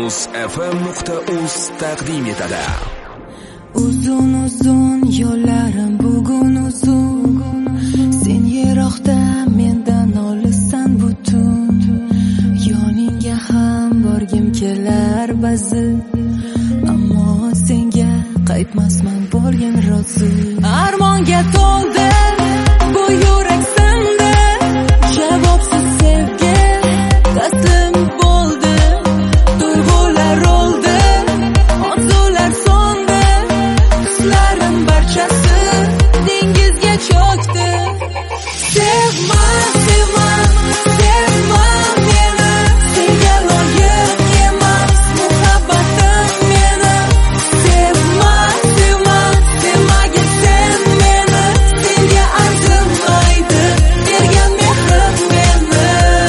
muzfm.uz taqdim etadi. Uzun yo'llarim bugun uzun, sen yiroqda mendan olissan butun. Yoningga ham borgim kelar ba'zi, ammo senga qaytmasman borgin rozi. Armonga to'ldi bu yurak senda, javobsiz sevgi taslim bo'ldi. Tuyg'ular oldi, orzular so'ndi, hislarim barchasi dengizga cho'kdi. Sevma, sevma, sevma meni, senga loyiq emas muhabbatim meni. Sevma, sevma, sevmagin sen meni, senga arzimaydi bergan mehrim meni.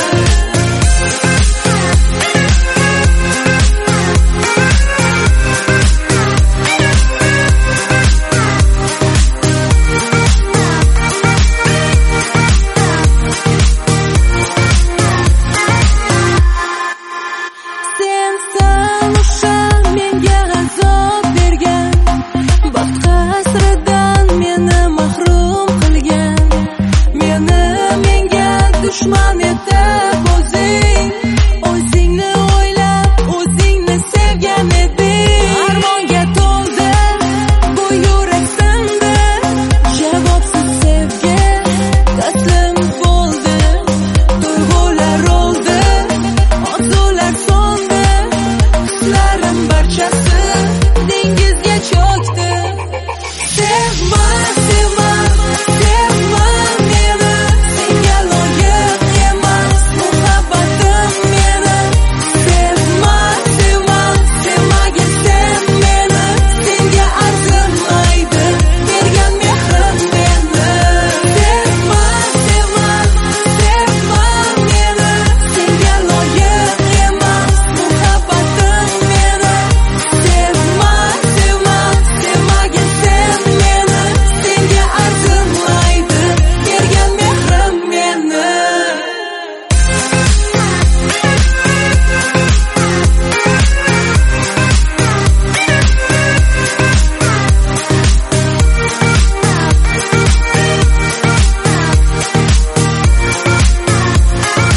Sensan o'sha menga azob bergan, baxt hasridan meni mahrum qilgan. Meni menga dushman etib o'zingni o'ylab, o'zingni sevgan eding. Armonga to'ldi bu yurak senda, javobsiz sevgi taslim bo'ldi. Tuyg'ular oldi, orzular so'ndi, hislarim barchasi dengizga cho'kdi. Sevma, sevma, sevma meni, senga loyiq emas muhabbatim meni. Sevma, sevma, sevmagin sen meni, senga arzimaydi bergan mehrim meni. Sevma, sevma, sevma meni, senga loyiq emas muhabbatim meni. Sevma, sevma, sevmagin sen meni, senga arzimaydi bergan mehrim meni.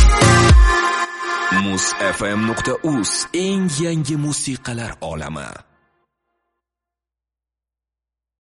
muzfm.uz eng yangi musiqalar olami.